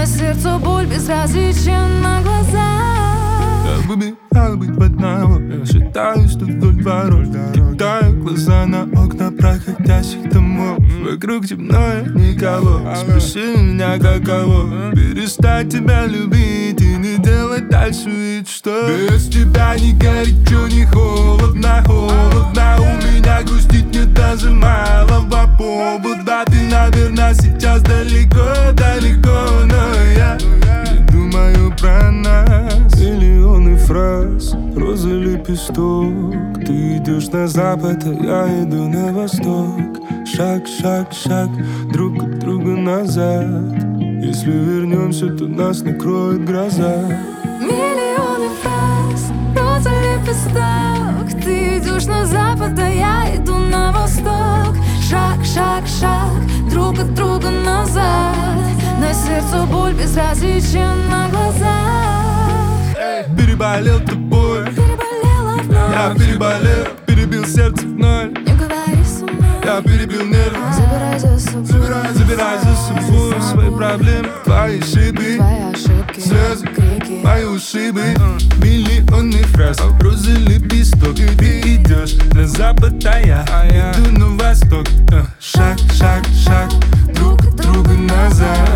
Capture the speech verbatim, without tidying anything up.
сердцу боль, безразличие на глазах. Я бы мечтал быть в одного. Я считаю, что вдоль ворот кидаю глаза на окна проходящих домов. Вокруг темно и никого. Спроси меня, каково перестать тебя любить и не делать дальше вид, что без тебя ни горячо, ни холодно, холодно. У меня грустить не даже малого повода. Ты, наверное, сейчас далеко, далеко, но я не думаю про нас. Миллионы фраз, розы, лепесток. Ты идешь на запад, а я иду на восток. Шаг, шаг, шаг, друг от друга назад. Если вернемся, то нас накроет гроза. Миллионы фраз, роза, лепесток. Ты идешь на запад, а я иду на восток. Шаг, шаг, шаг, друг от друга назад. На сердце боль, безразличие на глазах. Переболел тобой, Переболела вновь. я переболел, перебил сердце в ноль. Не говори со мной, Я перебил нервы, забирай за собой. забирай, забирай за собой свои проблемы, твои ошибки, Твои ошибки, слезы, крики. мои ушибы. Миллионы фраз, розы, лепесток. Ты идешь на запад, а я иду на восток. Шаг, шаг, шаг, друг от друга назад.